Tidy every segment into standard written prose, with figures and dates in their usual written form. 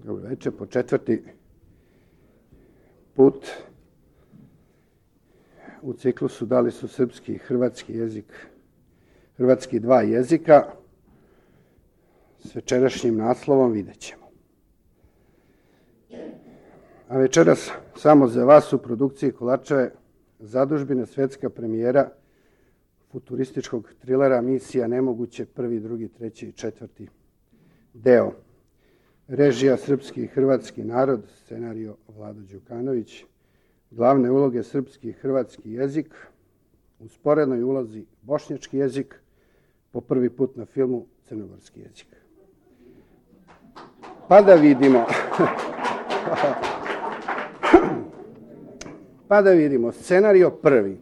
Dobro večer, po četvrti put u ciklusu da li su srpski i hrvatski jezik, hrvatski dva jezika, s večerašnjim naslovom vidjet ćemo. A večeras samo za vas u produkciji Kolačeve zadužbine svjetska premijera futurističkog trilera Misija nemoguće, 1., 2., 3. i 4. deo. Režija srpski i hrvatski narod, scenario Vlado Đukanović, glavne uloge srpski i hrvatski jezik, u sporednoj ulozi bošnjački jezik, po prvi put na filmu crnogorski jezik. Pa da vidimo scenario prvi.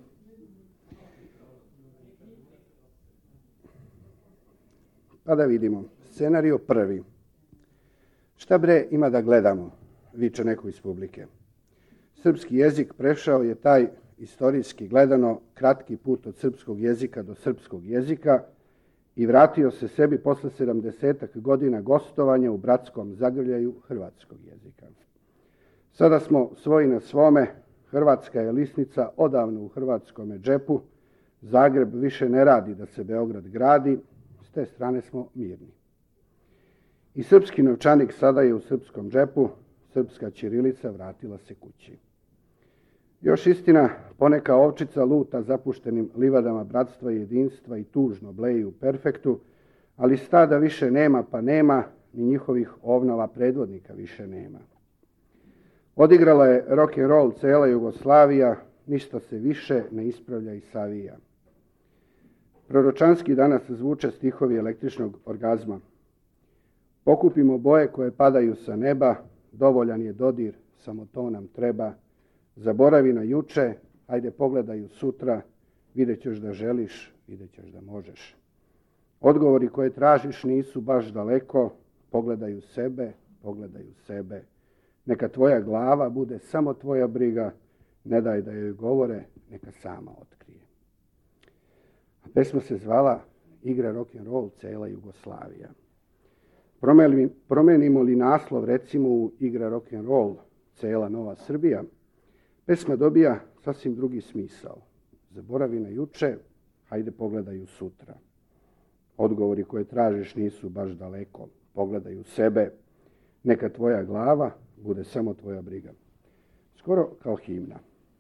Scenario prvi. Šta bre ima da gledamo, viče neko iz publike. Srpski jezik prešao je taj istorijski gledano kratki put od srpskog jezika do srpskog jezika i vratio se sebi posle 70-ak godina gostovanja u bratskom zagrljaju hrvatskog jezika. Sada smo svoji na svome, hrvatska je lisnica odavno u hrvatskome džepu, Zagreb više ne radi da se Beograd gradi, s te strane smo mirni. I srpski novčanik sada je u srpskom džepu, srpska ćirilica vratila se kući. Još istina, poneka ovčica luta zapuštenim livadama bratstva i jedinstva i tužno bleji u perfektu, ali stada više nema pa nema, ni njihovih ovnova predvodnika više nema. Odigrala je rock and roll cela Jugoslavija, ništa se više ne ispravlja i savija. Proročanski danas zvuče stihovi električnog orgazma. Pokupimo boje koje padaju sa neba, dovoljan je dodir, samo to nam treba. Zaboravi na juče, ajde pogledaju sutra, vidjet ćeš da želiš, vidjet ćeš da možeš. Odgovori koje tražiš nisu baš daleko, pogledaju sebe. Neka tvoja glava bude samo tvoja briga, ne daj da joj govore, neka sama otkrije. A pesma se zvala Igra rock and roll cela Jugoslavija. Promenimo li naslov recimo u Igra rock and roll cela Nova Srbija, pesma dobija sasvim drugi smisao. Zaboravi na juče, hajde pogledaju sutra. Odgovori koje tražiš nisu baš daleko, pogledaju sebe. Neka tvoja glava bude samo tvoja briga. Skoro kao himna.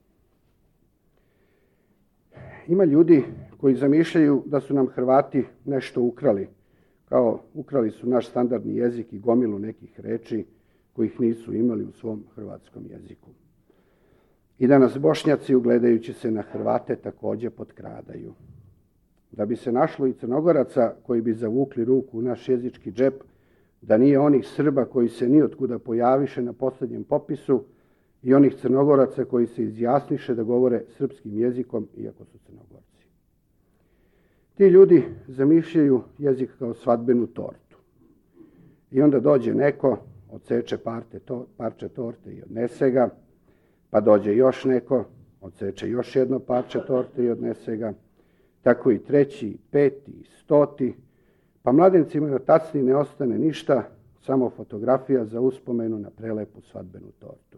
Ima ljudi koji zamišljaju da su nam Hrvati nešto ukrali, kao ukrali su naš standardni jezik i gomilu nekih reči kojih nisu imali u svom hrvatskom jeziku. I da nas Bošnjaci, ugledajući se na Hrvate, također potkradaju. Da bi se našlo i Crnogoraca koji bi zavukli ruku u naš jezički džep, da nije onih Srba koji se nijotkuda pojaviše na posljednjem popisu i onih Crnogoraca koji se izjasniše da govore srpskim jezikom, iako su Crnogorci. Ti ljudi zamišljaju jezik kao svadbenu tortu. I onda dođe neko, odseče parče torte i odnese ga, pa dođe još neko, odseče još jedno parče torte i odnese ga, tako i 3., 5. i 100. Pa mladencima na tacni ne ostane ništa, samo fotografija za uspomenu na prelepu svadbenu tortu.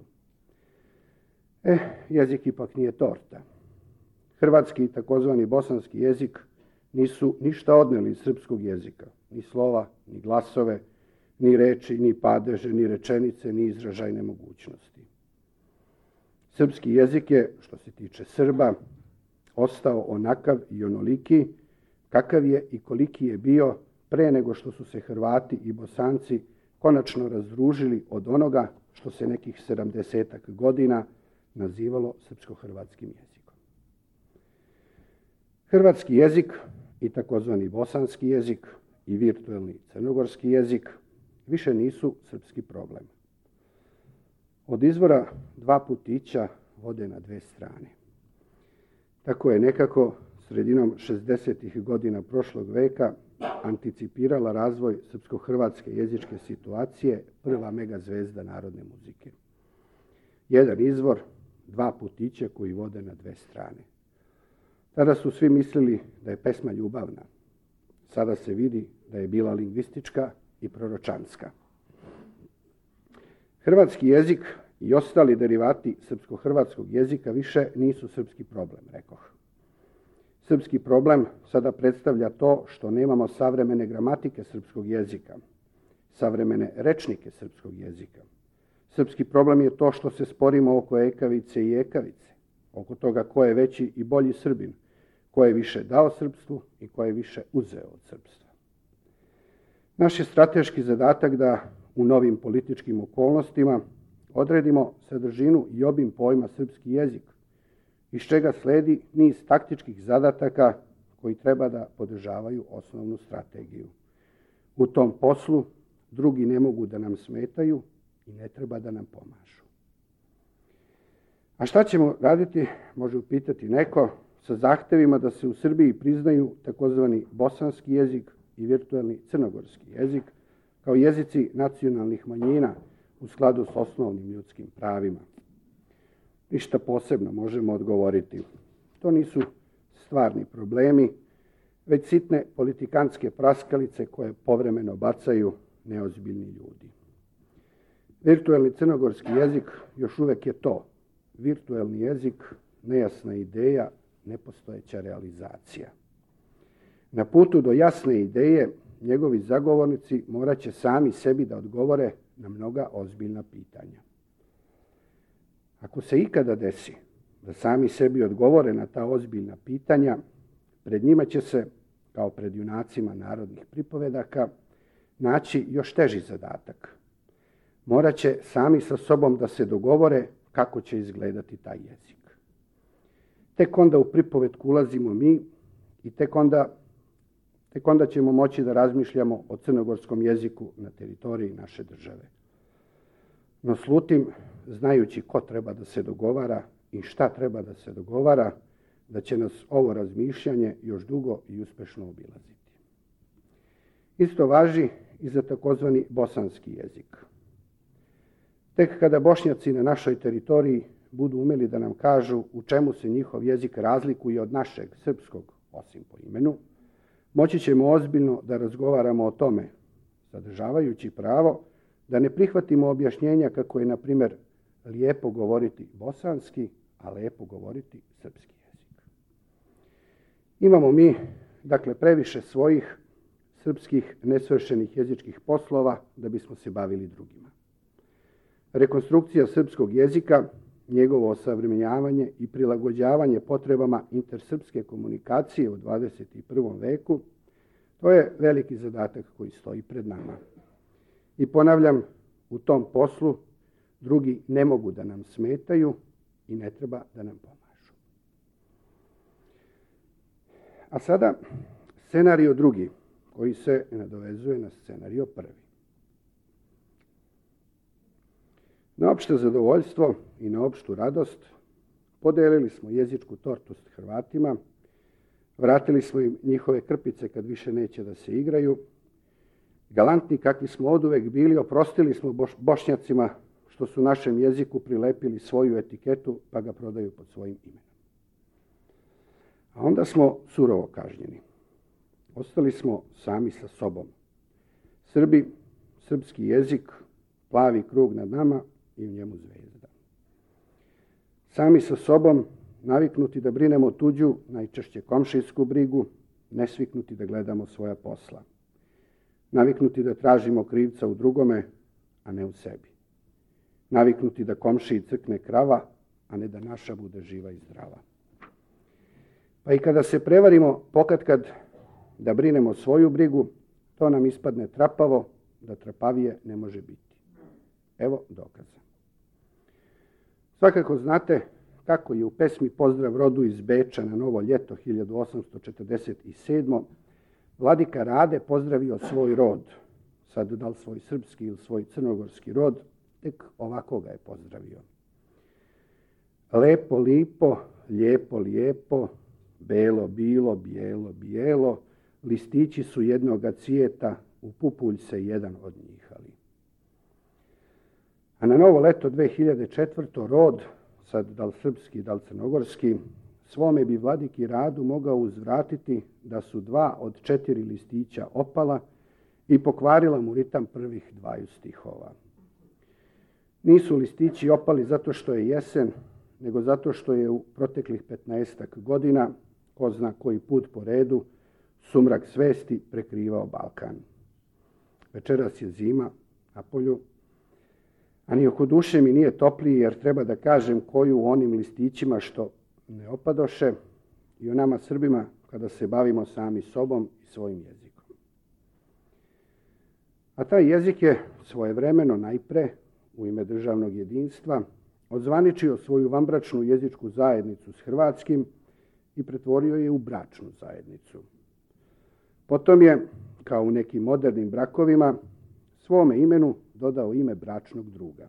Jezik ipak nije torta. Hrvatski i takozvani bosanski jezik nisu ništa odneli iz srpskog jezika. Ni slova, ni glasove, ni reči, ni padeže, ni rečenice, ni izražajne mogućnosti. Srpski jezik je, što se tiče Srba, ostao onakav i onoliki, kakav je i koliki je bio pre nego što su se Hrvati i Bosanci konačno razdružili od onoga što se nekih 70-ak godina nazivalo srpsko-hrvatskim jezikom. Hrvatski jezik i takozvani bosanski jezik i virtualni crnogorski jezik više nisu srpski problem. Od izvora dva putića vode na dve strane. Tako je nekako sredinom 60. godina prošlog veka anticipirala razvoj srpsko-hrvatske jezičke situacije prva megazvezda narodne muzike. Jedan izvor, dva putića koji vode na dve strane. Tada su svi mislili da je pesma ljubavna. Sada se vidi da je bila lingvistička i proročanska. Hrvatski jezik i ostali derivati srpsko-hrvatskog jezika više nisu srpski problem, rekoh. Srpski problem sada predstavlja to što nemamo savremene gramatike srpskog jezika, savremene rečnike srpskog jezika. Srpski problem je to što se sporimo oko ekavice i ekavice, oko toga ko je veći i bolji Srbin, ko je više dao srpstvu i ko je više uzeo od srpstva. Naš je strateški zadatak da u novim političkim okolnostima odredimo sadržinu i obim pojma srpski jezik, iz čega sledi niz taktičkih zadataka koji treba da podržavaju osnovnu strategiju. U tom poslu drugi ne mogu da nam smetaju i ne treba da nam pomažu. A šta ćemo raditi, može upitati neko, sa zahtevima da se u Srbiji priznaju takozvani bosanski jezik i virtualni crnogorski jezik kao jezici nacionalnih manjina u skladu s osnovnim ljudskim pravima. Ništa posebno možemo odgovoriti. To nisu stvarni problemi, već sitne politikantske praskalice koje povremeno bacaju neozbiljni ljudi. Virtualni crnogorski jezik još uvek je to. Virtualni jezik, nejasna ideja, nepostojeća realizacija. Na putu do jasne ideje njegovi zagovornici morat će sami sebi da odgovore na mnoga ozbiljna pitanja. Ako se ikada desi da sami sebi odgovore na ta ozbiljna pitanja, pred njima će se, kao pred junacima narodnih pripovedaka, naći još teži zadatak. Morat će sami sa sobom da se dogovore kako će izgledati taj jezik. Tek onda u pripovetku ulazimo mi i tek onda ćemo moći da razmišljamo o crnogorskom jeziku na teritoriji naše države. No slutim, znajući ko treba da se dogovara i šta treba da se dogovara, da će nas ovo razmišljanje još dugo i uspešno obilaziti. Isto važi i za takozvani bosanski jezik. Tek kada Bošnjaci na našoj teritoriji budu umeli da nam kažu u čemu se njihov jezik razlikuje od našeg srpskog, osim po imenu, moći ćemo ozbiljno da razgovaramo o tome, sadržavajući pravo da ne prihvatimo objašnjenja kako je, na primjer, lijepo govoriti bosanski, a lijepo govoriti srpski jezik. Imamo mi, dakle, previše svojih srpskih nesvršenih jezičkih poslova da bismo se bavili drugima. Rekonstrukcija srpskog jezika, njegovo osavremenjavanje i prilagođavanje potrebama intersrpske komunikacije u 21. veku, to je veliki zadatak koji stoji pred nama. I ponavljam, u tom poslu drugi ne mogu da nam smetaju i ne treba da nam pomažu. A sada scenario drugi, koji se nadovezuje na scenario prvi. Na opšte zadovoljstvo i na opštu radost podelili smo jezičku tortu s Hrvatima, vratili smo im njihove krpice kad više neće da se igraju. Galantni kakvi smo oduvek bili, oprostili smo Bošnjacima što su našem jeziku prilepili svoju etiketu pa ga prodaju pod svojim imenom. A onda smo surovo kažnjeni. Ostali smo sami sa sobom. Srbi, srpski jezik, plavi krug nad nama i u njemu zvezda. Sami sa sobom, naviknuti da brinemo tuđu, najčešće komšijsku brigu, nesviknuti da gledamo svoja posla. Naviknuti da tražimo krivca u drugome, a ne u sebi. Naviknuti da komšiji crkne krava, a ne da naša bude živa i zdrava. Pa i kada se prevarimo pokatkad da brinemo svoju brigu, to nam ispadne trapavo, da trapavije ne može biti. Evo dokaza. Svakako znate kako je u pesmi Pozdrav rodu iz Beča na Novo ljeto 1847. Vladika Rade pozdravio svoj rod. Sad da li svoj srpski ili svoj crnogorski rod, tek ovako ga je pozdravio. Lepo, lipo, lijepo, lijepo, belo, bilo, bijelo, bijelo, listići su jednoga cvijeta, u pupulj se jedan od njihali. A na Novo leto 2004. rod, sad da li srpski, da li crnogorski, svome bi vladiki Radu mogao uzvratiti da su 2 od 4 listića opala i pokvarila mu ritam prvih 2 stihova. Nisu listići opali zato što je jesen, nego zato što je u proteklih 15-ak godina, ko zna koji put po redu, sumrak svesti prekrivao Balkan. Večeras je zima na polju, a ni oko duše mi nije topliji, jer treba da kažem koju u onim listićima što ne opadoše i o nama Srbima kada se bavimo sami sobom i svojim jezikom. A taj jezik je svojevremeno najpre, u ime državnog jedinstva, odzvaničio svoju vanbračnu jezičku zajednicu s hrvatskim i pretvorio je u bračnu zajednicu. Potom je, kao u nekim modernim brakovima, svome imenu dodao ime bračnog druga.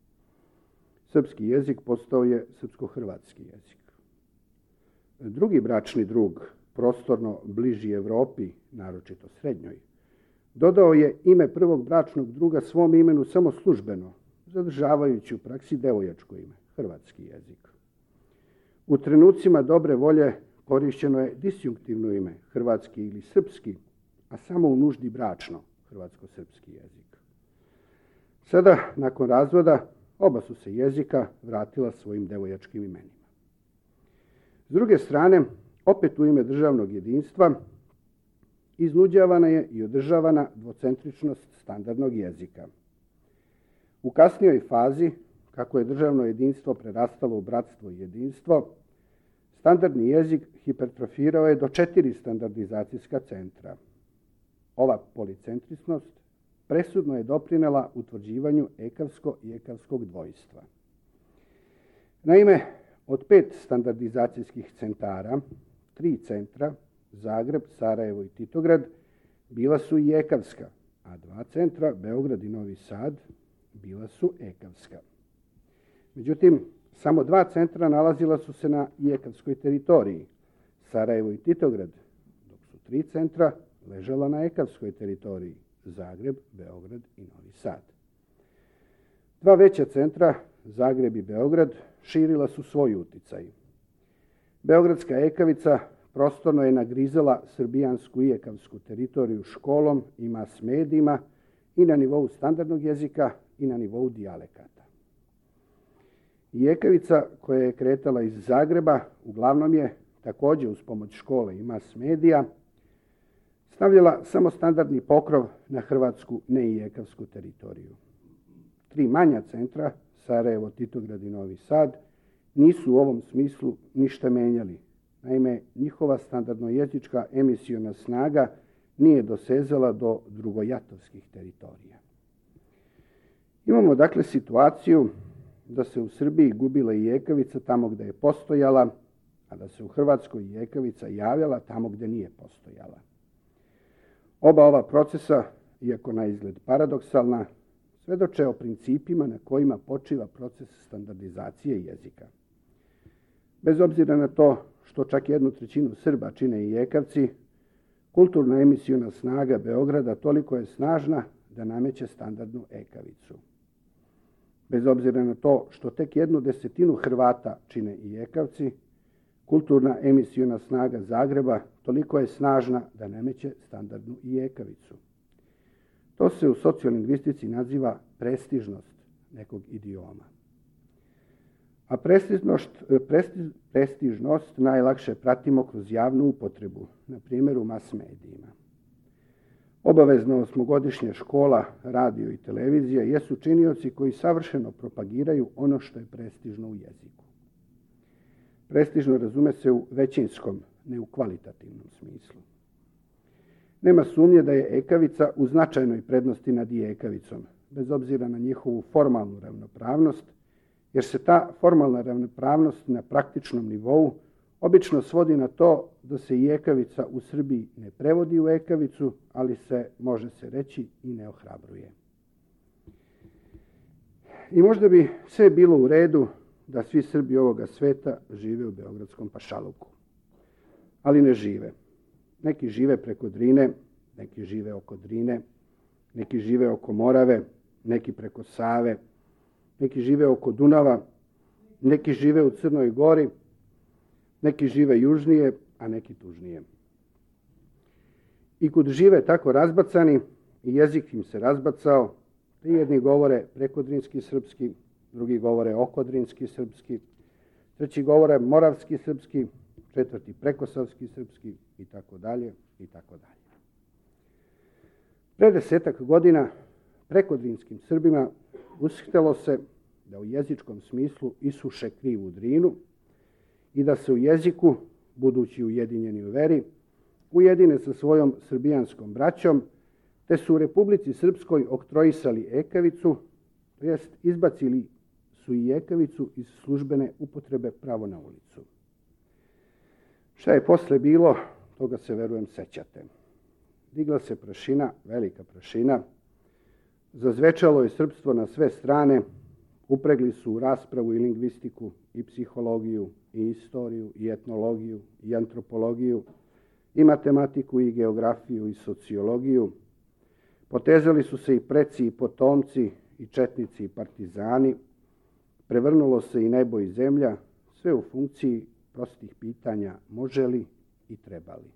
Srpski jezik postao je srpsko-hrvatski jezik. Drugi bračni drug, prostorno bliži Evropi, naročito srednjoj, dodao je ime prvog bračnog druga svom imenu samo službeno, zadržavajući u praksi devojačko ime, hrvatski jezik. U trenucima dobre volje korišćeno je disjunktivno ime, hrvatski ili srpski, a samo u nuždi bračno, hrvatsko-srpski jezik. Sada, nakon razvoda, oba su se jezika vratila svojim devojačkim imenima. S druge strane, opet u ime državnog jedinstva, iznuđavana je i održavana dvocentričnost standardnog jezika. U kasnijoj fazi, kako je državno jedinstvo prerastalo u bratstvo i jedinstvo, standardni jezik hipertrofirao je do 4 standardizacijska centra. Ova policentričnost presudno je doprinela utvrđivanju ekavsko i ekavskog dvojstva. Naime, od 5 standardizacijskih centara, 3 centra, Zagreb, Sarajevo i Titograd, bila su i ekavska, a 2 centra, Beograd i Novi Sad, bila su ekavska. Međutim, samo 2 centra nalazila su se na ekavskoj teritoriji, Sarajevo i Titograd, dok su 3 centra ležala na ekavskoj teritoriji, Zagreb, Beograd i Novi Sad. 2 veća centra, Zagreb i Beograd, širila su svoj uticaj. Beogradska ekavica prostorno je nagrizala srbijansku i ekavsku teritoriju školom i mas medijima i na nivou standardnog jezika i na nivou dijalekata. I ekavica koja je kretala iz Zagreba uglavnom je, također uz pomoć škole i mas medija, stavljala samo standardni pokrov na hrvatsku ne i ekavsku teritoriju. 3 manja centra, Sarajevo, Titograd i Novi Sad, nisu u ovom smislu ništa menjali. Naime, njihova standardnojezička emisiona snaga nije dosezala do drugojatovskih teritorija. Imamo dakle situaciju da se u Srbiji gubila i ekavica tamo gdje je postojala, a da se u Hrvatskoj i ekavica javljala tamo gdje nije postojala. Oba ova procesa, iako na izgled paradoksalna, svedoče o principima na kojima počiva proces standardizacije jezika. Bez obzira na to što čak 1/3 Srba čine i ekavci, kulturna emisiona snaga Beograda toliko je snažna da nameće standardnu ekavicu. Bez obzira na to što tek 1/10 Hrvata čine i ekavci, kulturna emisiona snaga Zagreba toliko je snažna da nameće standardnu i ekavicu. To se u sociolingvistici naziva prestižnost nekog idioma. A prestižnost najlakše pratimo kroz javnu upotrebu, na primjer u mas medijima. Obavezno 8-godišnja škola, radio i televizija jesu činioci koji savršeno propagiraju ono što je prestižno u jeziku. Prestižno razume se u većinskom, ne u kvalitativnom smislu. Nema sumnje da je ekavica u značajnoj prednosti nad i ekavicom, bez obzira na njihovu formalnu ravnopravnost, jer se ta formalna ravnopravnost na praktičnom nivou obično svodi na to da se i ekavica u Srbiji ne prevodi u ekavicu, ali se, može se reći, i ne ohrabruje. I možda bi sve bilo u redu da svi Srbi ovoga sveta žive u beogradskom pašaluku. Ali ne žive. Neki žive preko Drine, neki žive oko Drine, neki žive oko Morave, neki preko Save, neki žive oko Dunava, neki žive u Crnoj Gori, neki žive južnije, a neki tužnije. I kud žive tako razbacani, i jezik im se razbacao, te jedni govore prekodrinski srpski, drugi govore okodrinski srpski, treći govore moravski srpski, četvrti prekosavski srpski i tako dalje i tako dalje. Pre 10-ak godina prekodrinskim Srbima ushtelo se da u jezičkom smislu isuše krivu Drinu i da se u jeziku, budući ujedinjeni u veri, ujedine sa svojom srbijanskom braćom, te su u Republici Srpskoj oktroisali ekavicu, to jest izbacili su i ekavicu iz službene upotrebe pravo na ulicu. Šta je posle bilo, toga se, verujem, sećate. Digla se prašina, velika prašina, zazvečalo je srpstvo na sve strane, upregli su u raspravu i lingvistiku, i psihologiju, i istoriju, i etnologiju, i antropologiju, i matematiku, i geografiju, i sociologiju. Potezali su se i preci, i potomci, i četnici, i partizani. Prevrnulo se i nebo i zemlja, sve u funkciji prostih pitanja može li i treba li.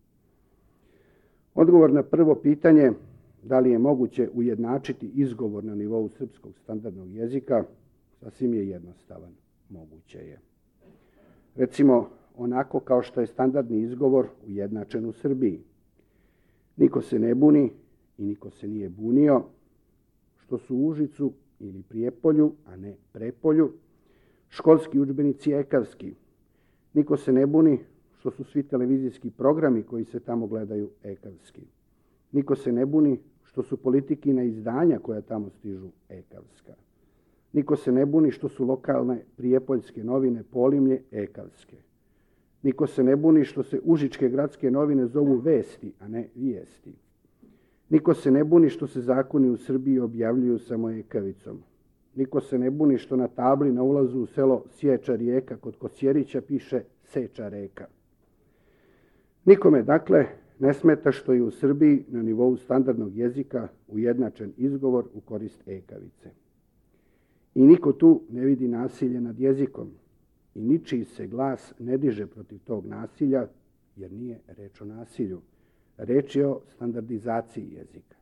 Odgovor na prvo pitanje, da li je moguće ujednačiti izgovor na nivou srpskog standardnog jezika, sasvim je jednostavan. Moguće je. Recimo, onako kao što je standardni izgovor ujednačen u Srbiji. Niko se ne buni i niko se nije bunio, što su u Užicu ili Prijepolju, a ne Prepolju, školski udžbenici ekavski. Niko se ne buni što su svi televizijski programi koji se tamo gledaju ekavski. Niko se ne buni što su politikina izdanja koja tamo stižu ekavska. Niko se ne buni što su lokalne prijepoljske novine Polimlje ekavske. Niko se ne buni što se užičke gradske novine zovu Vesti, a ne Vijesti. Niko se ne buni što se zakoni u Srbiji objavljuju samo ekavicom. Niko se ne buni što na tabli na ulazu u selo Sječa rijeka kod Kosjerića piše Seča reka. Nikome, dakle, ne smeta što je u Srbiji na nivou standardnog jezika ujednačen izgovor u korist ekavice. I niko tu ne vidi nasilje nad jezikom i ničiji se glas ne diže protiv tog nasilja, jer nije reč o nasilju. Reč je o standardizaciji jezika.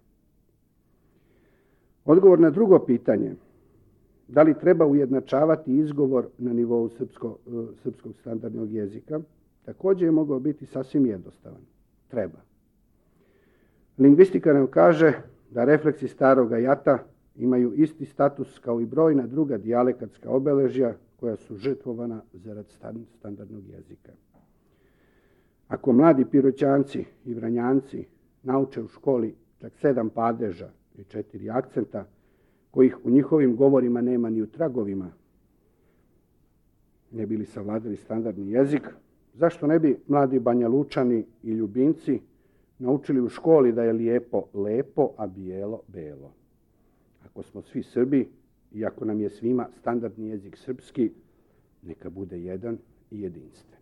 Odgovor na drugo pitanje, da li treba ujednačavati izgovor na nivou srpskog standardnog jezika, također je mogao biti sasvim jednostavan. Treba. Lingvistika nam kaže da refleksi staroga jata imaju isti status kao i brojna druga dijalekatska obeležja koja su žrtvovana zarad standardnog jezika. Ako mladi Piroćanci i Vranjanci nauče u školi čak 7 padeža i 4 akcenta, kojih u njihovim govorima nema ni u tragovima, ne bi li savladali standardni jezik, zašto ne bi mladi Banjalučani i Ljubinci naučili u školi da je lijepo lepo, a bijelo belo? Ako smo svi Srbi i ako nam je svima standardni jezik srpski, neka bude jedan i jedinstven.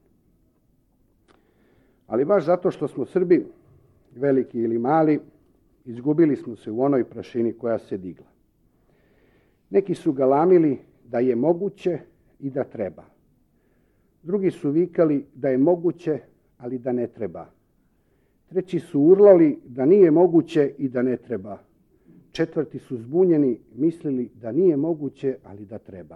Ali baš zato što smo Srbi, veliki ili mali, izgubili smo se u onoj prašini koja se digla. Neki su galamili da je moguće i da treba. Drugi su vikali da je moguće, ali da ne treba. Treći su urlali da nije moguće i da ne treba. Četvrti su zbunjeni, mislili da nije moguće, ali da treba.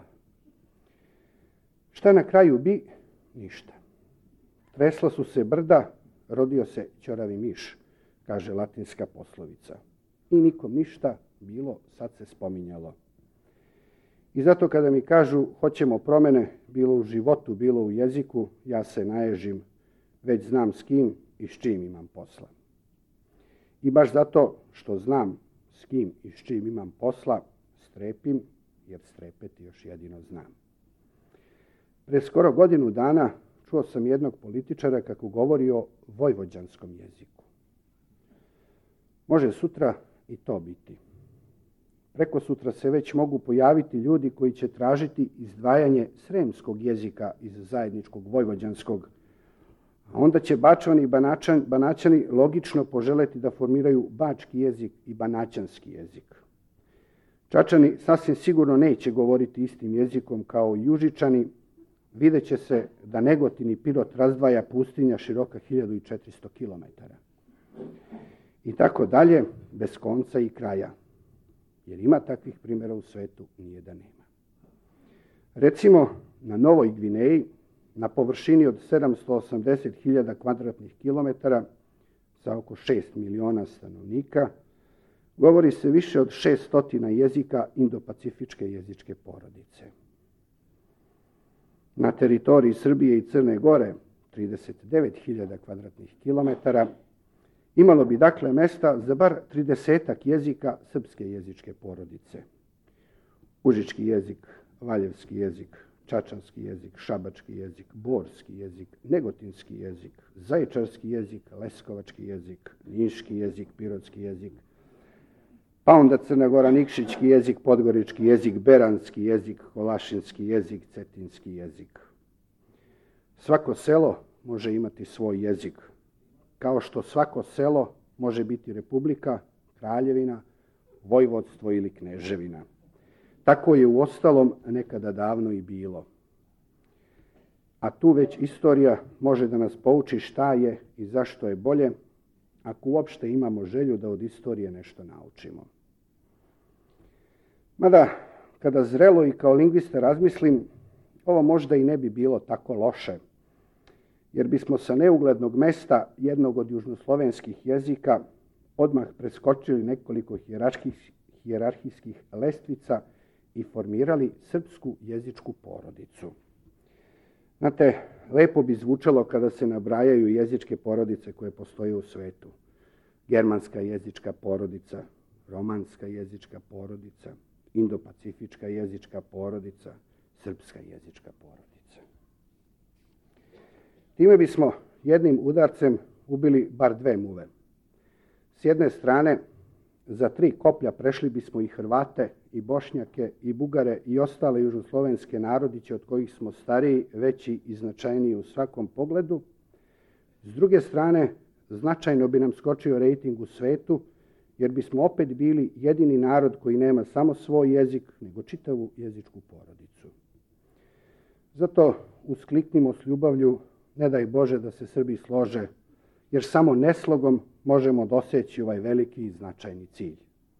Šta na kraju bi? Ništa. Tresla su se brda, rodio se ćoravi miš, kaže latinska poslovica. I nikom ništa, bilo sad se spominjalo. I zato kada mi kažu hoćemo promjene, bilo u životu, bilo u jeziku, ja se naježim, već znam s kim i s čim imam posla. I baš zato što znam s kim i s čim imam posla, strepim, jer strepeti još jedino znam. Pre skoro godinu dana čuo sam jednog političara kako govori o vojvođanskom jeziku. Može sutra i to biti. Preko sutra se već mogu pojaviti ljudi koji će tražiti izdvajanje sremskog jezika iz zajedničkog vojvođanskog, a onda će Bačani i Banaćani logično poželeti da formiraju bački jezik i banaćanski jezik. Čačani sasvim sigurno neće govoriti istim jezikom kao i Užičani, vidjet će se da Negotin i Pirot razdvaja pustinja široka 1400 km. I tako dalje, bez konca i kraja. Jer ima takvih primjera u svetu, nije da nema. Recimo, na Novoj Gvineji, na površini od 780.000 kvadratnih kilometara, sa oko 6 miliona stanovnika, govori se više od 600 jezika indopacifičke jezičke porodice. Na teritoriji Srbije i Crne Gore, 39.000 kvadratnih kilometara, imalo bi dakle mesta za bar 30 jezika srpske jezičke porodice. Užički jezik, valjevski jezik, čačanski jezik, šabački jezik, borski jezik, negotinski jezik, zaječarski jezik, leskovački jezik, niški jezik, pirotski jezik, pa onda Crna Gora nikšićki jezik, podgorički jezik, beranski jezik, kolašinski jezik, cetinski jezik. Svako selo može imati svoj jezik, kao što svako selo može biti republika, kraljevina, vojvodstvo ili kneževina. Tako je uostalom nekada davno i bilo. A tu već istorija može da nas pouči šta je i zašto je bolje, ako uopšte imamo želju da od istorije nešto naučimo. Mada, kada zrelo i kao lingvista razmislim, ovo možda i ne bi bilo tako loše, jer bismo sa neuglednog mesta jednog od južnoslovenskih jezika odmah preskočili nekoliko hijerarhijskih lestvica i formirali srpsku jezičku porodicu. Znate, lepo bi zvučalo kada se nabrajaju jezičke porodice koje postoje u svetu. Germanska jezička porodica, romanska jezička porodica, indopacifička jezička porodica, srpska jezička porodica. Time bismo jednim udarcem ubili bar dve muve. S jedne strane, za 3 koplja prešli bismo i Hrvate, i Bošnjake, i Bugare, i ostale južnoslovenske narodiće od kojih smo stariji, veći i značajniji u svakom pogledu. S druge strane, značajno bi nam skočio rejting u svetu, jer bismo opet bili jedini narod koji nema samo svoj jezik, nego čitavu jezičku porodicu. Zato uskliknimo s ljubavlju, ne daj Bože da se Srbi slože, jer samo neslogom možemo doseći ovaj veliki i značajni cilj.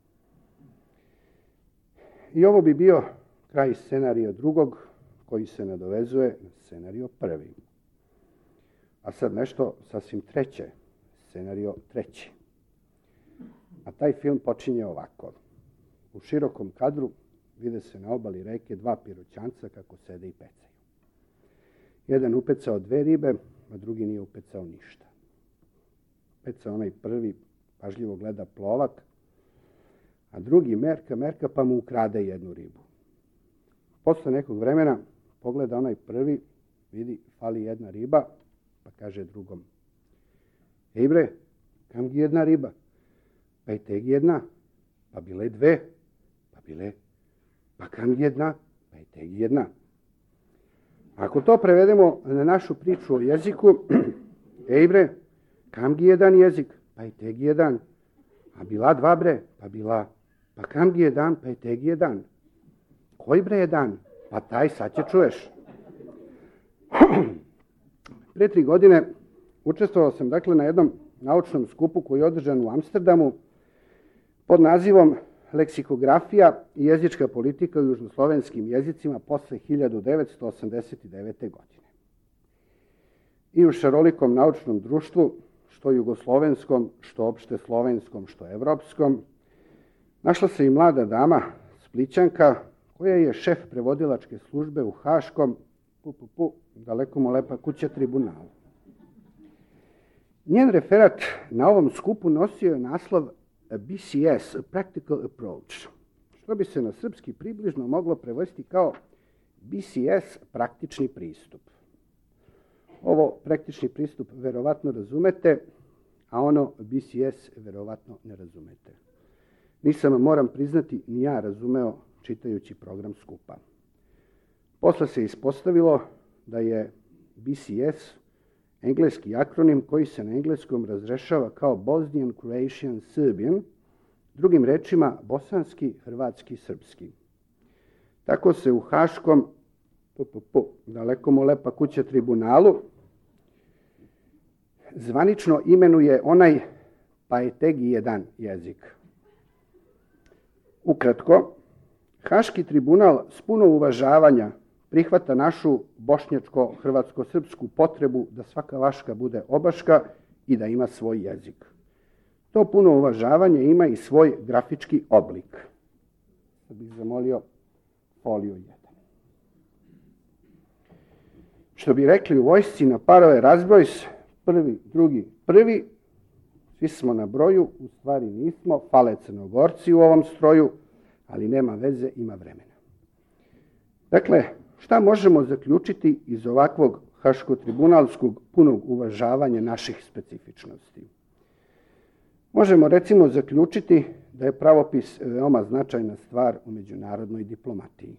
I ovo bi bio kraj scenarija drugog, koji se nadovezuje na scenario prvi. A sad nešto sasvim treće, scenario treći. A taj film počinje ovako. U širokom kadru vide se na obali reke 2 piroćanca kako sede i pecaju. Jedan upecao 2 ribe, a drugi nije upecao ništa. Pecao onaj prvi, pažljivo gleda plovak, a drugi merka pa mu ukrade 1 ribu. Posle nekog vremena pogleda onaj prvi, vidi fali 1 riba, pa kaže drugom: "Ej bre, kam gi 1 riba? Pa i teg 1, pa bile 2, pa bile, pa kam 1, pa i teg 1. Ako to prevedemo na našu priču o jeziku, ej bre, kam gi 1 jezik, pa i teg 1, a bila 2 bre, pa bila, pa kam gi 1, pa i teg 1. Koji bre 1? Pa taj, sad će čuješ." Pre 3 godine učestvovao sam dakle na jednom naučnom skupu koji je održan u Amsterdamu pod nazivom Leksikografija i jezička politika u južnoslovenskim jezicima posle 1989. godine. I u šarolikom naučnom društvu, što jugoslovenskom, što opšte slovenskom, što evropskom, našla se i mlada dama, Splićanka, koja je šef prevodilačke službe u Haškom, daleko mu lepa kuća, tribunalu. Njen referat na ovom skupu nosio je naslov BCS, Practical Approach, što bi se na srpski približno moglo prevesti kao BCS, praktični pristup. Ovo praktični pristup verovatno razumete, a ono BCS verovatno ne razumete. Nisam, moram priznati, ni ja razumeo čitajući program skupa. Posle se ispostavilo da je BCS engleski akronim koji se na engleskom razrešava kao Bosnian, Croatian, Serbian, drugim rečima bosanski, hrvatski, srpski. Tako se u Haškom, daleko mu lepa kuća, tribunalu, zvanično imenuje onaj paetegi 1 jezik. Ukratko, Haški tribunal s puno uvažavanja prihvata našu bošnjačko-hrvatsko-srpsku potrebu da svaka vaška bude obaška i da ima svoj jezik. To puno uvažavanje ima i svoj grafički oblik. Da bih zamolio foliju 1. Što bi rekli u vojsci, na parove razbroj, prvi, drugi, prvi, svi smo na broju, u stvari nismo, fale Crnogorci u ovom stroju, ali nema veze, ima vremena. Dakle, šta možemo zaključiti iz ovakvog haško-tribunalskog punog uvažavanja naših specifičnosti? Možemo recimo zaključiti da je pravopis veoma značajna stvar u međunarodnoj diplomatiji.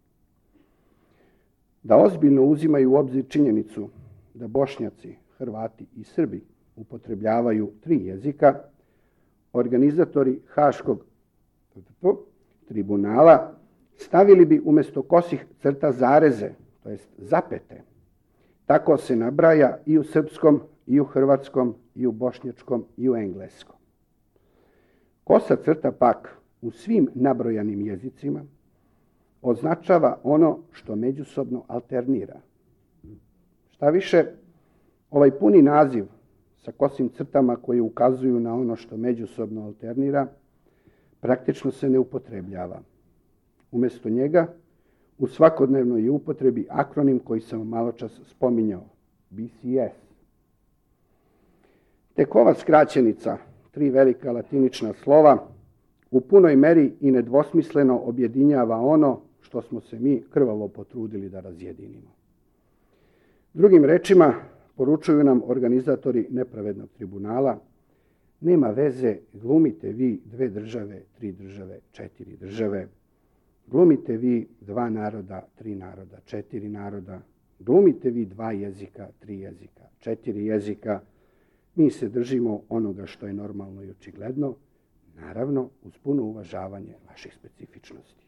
Da ozbiljno uzimaju u obzir činjenicu da Bošnjaci, Hrvati i Srbi upotrebljavaju 3 jezika, organizatori Haškog tribunala stavili bi umjesto kosih crta zareze, to jest zapete. Tako se nabraja i u srpskom, i u hrvatskom, i u bošnjačkom, i u engleskom. Kosa crta pak u svim nabrojanim jezicima označava ono što međusobno alternira. Šta više, ovaj puni naziv sa kosim crtama koje ukazuju na ono što međusobno alternira praktično se ne upotrebljava. Umjesto njega u svakodnevnoj je upotrebi akronim koji sam maločas spominjao, BCS. Tek ova skraćenica, 3 velika latinična slova, u punoj meri i nedvosmisleno objedinjava ono što smo se mi krvavo potrudili da razjedinimo. Drugim rečima, poručuju nam organizatori nepravednog tribunala, nema veze, glumite vi 2 države, 3 države, 4 države, glumite vi 2 naroda, 3 naroda, 4 naroda, glumite vi 2 jezika, 3 jezika, 4 jezika, mi se držimo onoga što je normalno i očigledno, naravno uz puno uvažavanje vaših specifičnosti.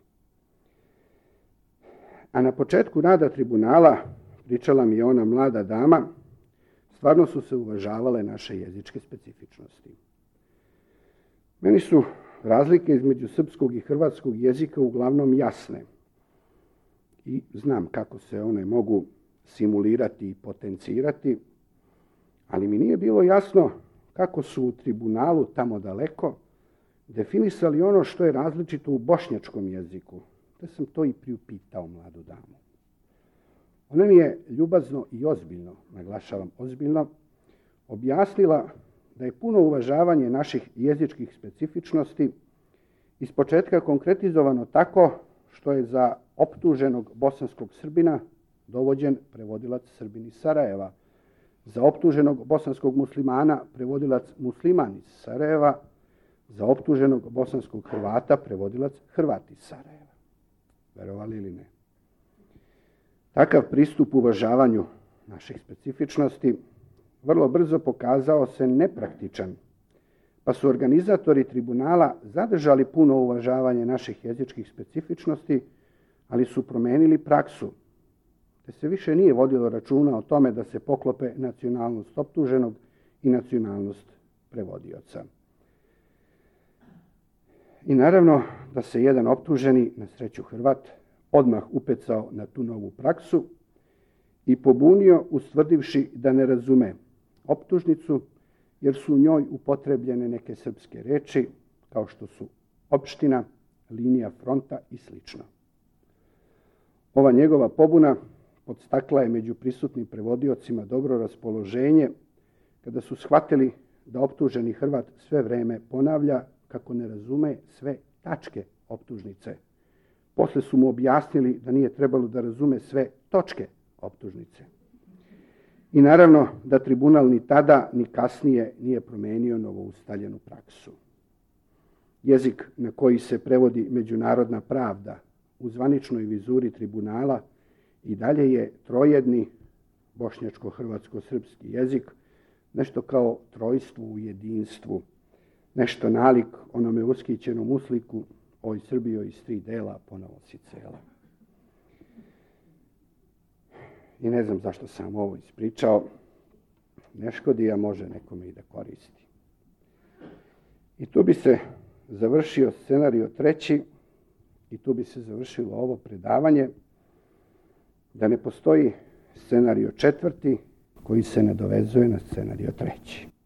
A na početku rada tribunala, pričala mi je ona mlada dama, stvarno su se uvažavale naše jezičke specifičnosti. Meni su razlike između srpskog i hrvatskog jezika uglavnom jasne i znam kako se one mogu simulirati i potencirati, ali mi nije bilo jasno kako su u tribunalu tamo daleko definisali ono što je različito u bošnjačkom jeziku. Da sam to i priupitao mladu damu. Ona mi je ljubazno i ozbiljno, naglašavam ozbiljno, objasnila da je puno uvažavanje naših jezičkih specifičnosti ispočetka konkretizovano tako što je za optuženog bosanskog Srbina dovođen prevodilac Srbin iz Sarajeva, za optuženog bosanskog muslimana prevodilac musliman iz Sarajeva, za optuženog bosanskog Hrvata prevodilac Hrvat iz Sarajeva. Verovali ili ne? Takav pristup uvažavanju naših specifičnosti vrlo brzo pokazao se nepraktičan, pa su organizatori tribunala zadržali puno uvažavanje naših jezičkih specifičnosti, ali su promenili praksu, te se više nije vodilo računa o tome da se poklope nacionalnost optuženog i nacionalnost prevodioca. I naravno da se jedan optuženi, na sreću Hrvat, odmah upecao na tu novu praksu i pobunio ustvrdivši da ne razume optužnicu jer su u njoj upotrebljene neke srpske reči kao što su opština, linija fronta i sl. Ova njegova pobuna podstakla je među prisutnim prevodiocima dobro raspoloženje kada su shvatili da optuženi Hrvat sve vreme ponavlja kako ne razume sve tačke optužnice. Posle su mu objasnili da nije trebalo da razume sve točke optužnice. I naravno da tribunal ni tada ni kasnije nije promenio novoustaljenu praksu. Jezik na koji se prevodi međunarodna pravda u zvaničnoj vizuri tribunala i dalje je trojedni bošnjačko-hrvatsko-srpski jezik, nešto kao trojstvo u jedinstvu, nešto nalik onome uskićenom usliku oj Srbijo iz 3 dela ponovo si cela. I ne znam zašto sam ovo ispričao, ne škodi, a može nekome i da koristi. I tu bi se završio scenario 3. i tu bi se završilo ovo predavanje. da ne postoji scenario četvrti koji se ne dovezuje na scenario treći.